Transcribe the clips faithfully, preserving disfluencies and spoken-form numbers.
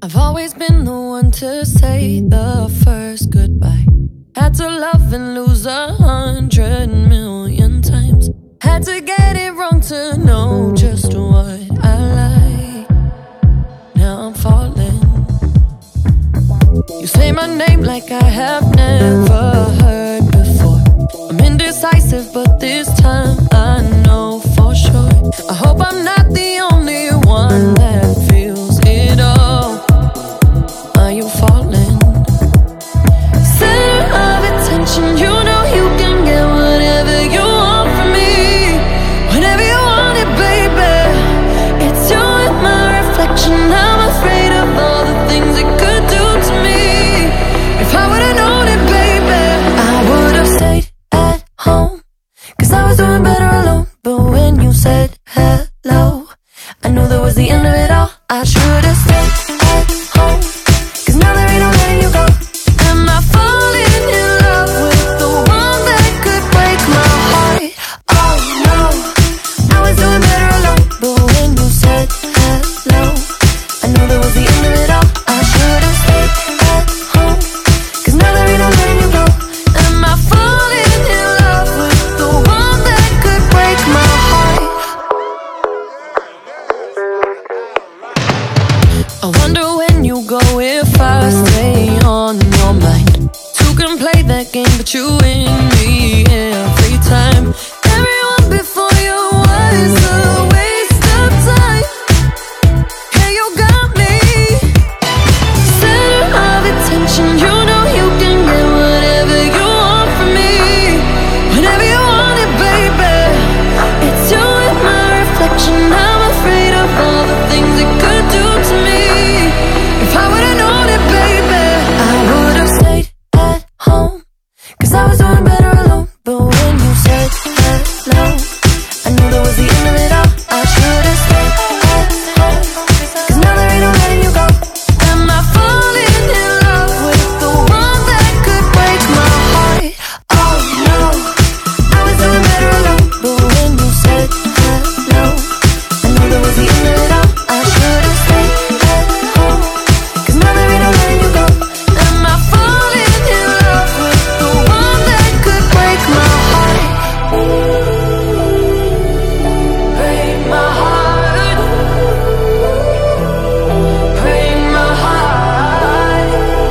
I've always been the one to say the first goodbye. Had to love and lose a hundred million times. Had to get it wrong to know just what I like. Now I'm falling. You say my name like I have never heard before. I'm indecisive, but this time I know for sure. I hope I'm not the only one that feels it all. Are you falling? Center of attention, you know you can get whatever you want from me. Whenever you want it, baby. It's you and my reflection. I'm afraid of all the things it could do to me. If I would've known it, baby, I would've stayed at home, cause I was doing better alone. But when you said hello, I knew that was the end of it all. I should've stayed at home, cause now there ain't no letting you go. Am I falling in love with the one that could break my heart? Oh no, I was doing better alone. But when you said hello, I knew that was the end of it all. I should've stayed at home, cause now there ain't no letting you go. Am I falling in love with the one that could break my heart? I wonder when you go if I stay on your mind. Two can play that game, but you win me every time. Everyone before you was a waste of time. Yeah, you got me. Center of attention, you know you can get whatever you want from me. Whenever you want it, baby. It's you and my reflection. I'm afraid of all the things it could do to me. If I would've known it, baby, I would've stayed at home, cause I was doing better alone. But when you said hello, I knew that was the end of it all. I should've stayed at home, cause now there ain't no letting you go. Am I falling in love with the one that could break my heart? Oh no, I was doing better alone. But when you said hello, I knew that was the end of it all. I should've stayed at home, cause now there ain't no letting you go. Am I falling in love with the one that could break my heart? Break my heart. Break my heart.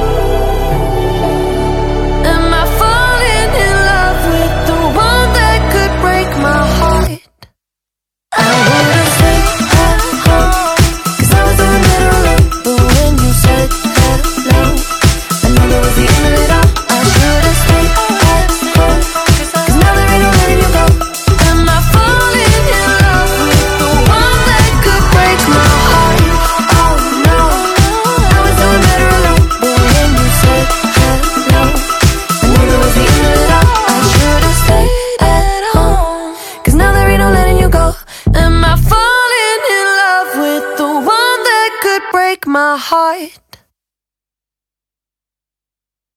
Am I falling in love with the one that could break my heart? I would've stayed at home, cause I was doing better alone. But when you said hello, I knew that was the end of it all. I should've stayed at home, cause now there ain't no letting you go. Am I falling in love with the one that could break my heart? Oh no, I was doing better alone. But when you said hello, I knew that was the end of it all. I should've stayed at home, cause now there ain't no letting you go. Am I falling in love with the one that could break my heart?